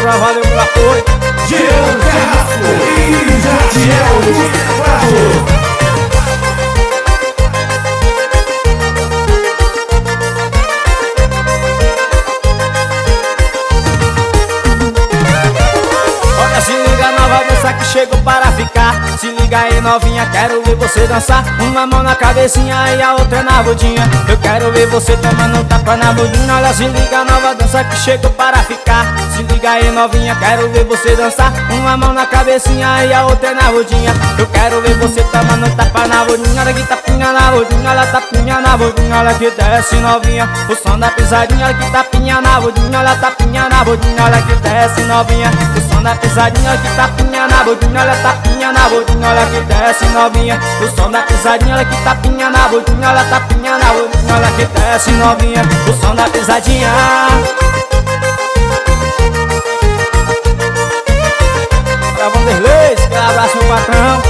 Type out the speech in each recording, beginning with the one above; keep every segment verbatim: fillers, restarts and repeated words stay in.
patrão, valeu pelo apoio. Jean Carrasco e Jadiel do Teclado. Se liga, nova dança que chegou para ficar. Se liga aí, novinha, quero ver você dançar. Uma mão na cabecinha e a outra na budinha. Eu quero ver você tomando tapa na budinha. Olha, se liga, nova dança que chegou para ficar. Se liga aí, novinha, quero ver você dançar. Uma mão na cabecinha e a outra na budinha. Eu quero ver você tomando tapa na budinha. Olha que tapinha na budinha, olha tapinha na budinha. Olha que desce, novinha, o som da pisadinha. Olha que tapinha na budinha, olha tapinha na budinha. Olha que desce, novinha, o som da pisadinha. Olha que tapinha na budinha, olha tapinha na budinha. Olha que desce, novinha, o som da pisadinha. Olha que tapinha na budinha, olha tapinha na budinha. Olha que desce, novinha, o som da pisadinha. Pra Vanderlei, que abraço meu patrão.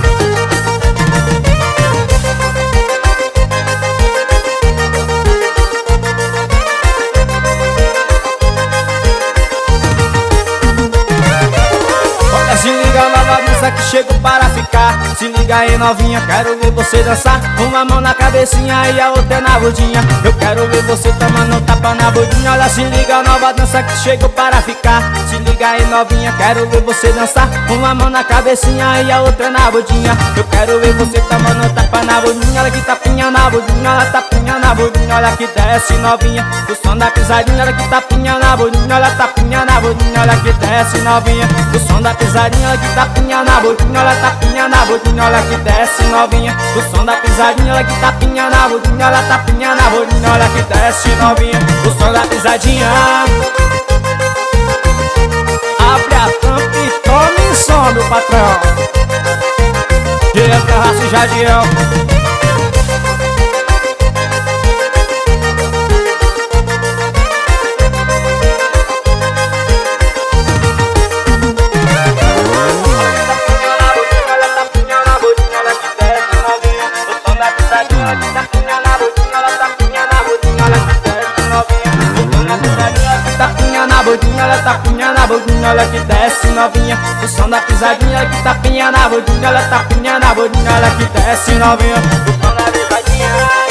Se liga, nova dança que chegou para ficar. Se liga aí, novinha, quero ver você dançar. Uma mão na cabecinha e a outra na budinha. Eu quero ver você tomando tapa na budinha. Olha, se liga, nova dança que chegou para ficar. Se liga aí, novinha, quero ver você dançar. Uma mão na cabecinha e a outra na budinha. Eu quero ver você tomando tapa na budinha. Olha que tapinha na budinha, olha tapinha na budinha. Olha que desce, novinha, o som da pisadinha. Olha que tapinha na budinha, olha tapinha na budinha. Olha que desce, novinha, o som da pisadinha. Olha que tapinha na budinha, olha tapinha na budinha. Olha que desce, novinha, o som da pisadinha. Olha que tapinha na budinha, olha tapinha na budinha. Olha que desce, novinha, o som da pisadinha. Abre a tampa e tome som, meu patrão. Jean Carrasco e Jadiel. Tapinha na budinha, olha tapinha na budinha. Olha que desce, novinha, o som da pisadinha. Olha que tapinha na budinha, olha tapinha na budinha. Olha que desce, novinha, o som da pisadinha.